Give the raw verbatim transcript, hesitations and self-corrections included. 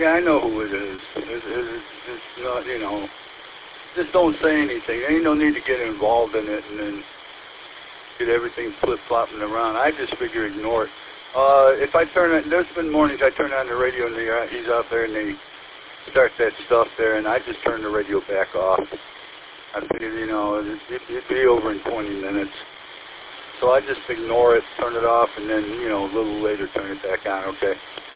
Yeah, I know who it is. It's, it's, it's not, you know, just don't say anything. There ain't no need to get involved in it and then get everything flip-flopping around. I just figure ignore it. Uh, if I turn it, there's been mornings I turn on the radio and they, he's out there and they start that stuff there, and I just turn the radio back off. I figure, you know, it, it, it'd be over in twenty minutes. So I just ignore it, turn it off, and then, you know, a little later turn it back on, okay?